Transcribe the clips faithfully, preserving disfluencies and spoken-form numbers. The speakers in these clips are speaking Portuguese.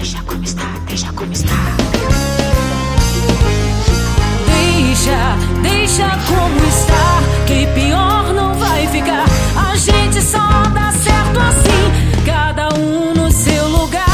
Deixa como está, deixa como está. Deixa, deixa como está, que pior não vai ficar. A gente só dá certo assim, cada um no seu lugar.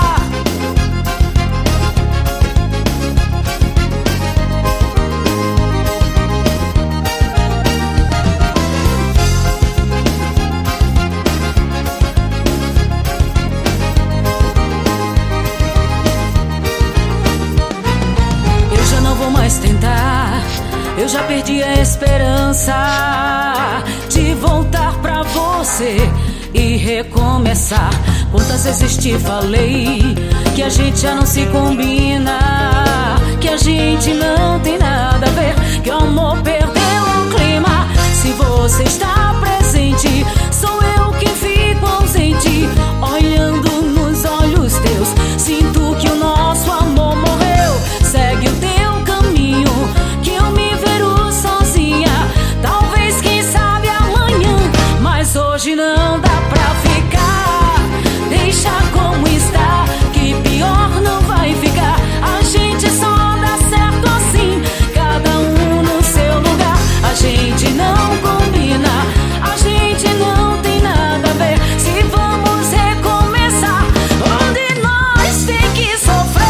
Eu já não vou mais tentar, eu já perdi a esperança de voltar pra você e recomeçar. Quantas vezes te falei que a gente já não se combina, que a gente não tem nada a ver, que o amor perdeu o clima. Se você está presente, sou eu quem fico ausente. Olhando nos olhos teus, sinto que o nosso amor morreu. Segue o teu caminho, que eu me vejo sozinha. Talvez, quem sabe, amanhã, mas hoje não dá pra ficar. Deixa como está, que pior não vai ficar. A gente só dá certo assim, cada um no seu lugar. A gente não combina, a gente não tem nada a ver. Se vamos recomeçar, um de nós tem que sofrer.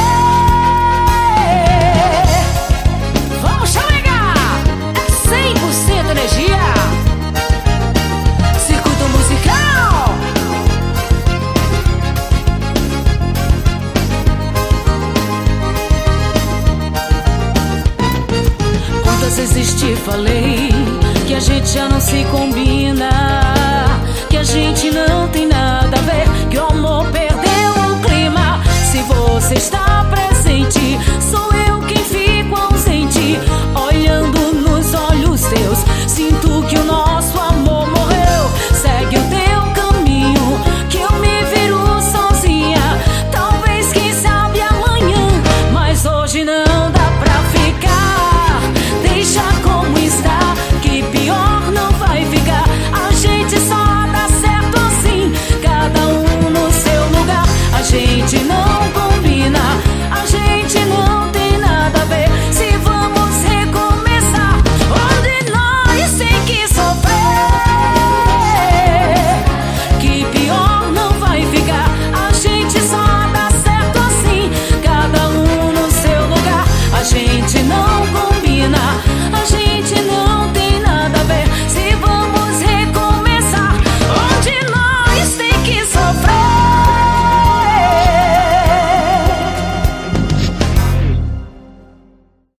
Vamos chamegar, é cem por cento energia. Circuito musical. Quantas vezes te falei que a gente já não se combina,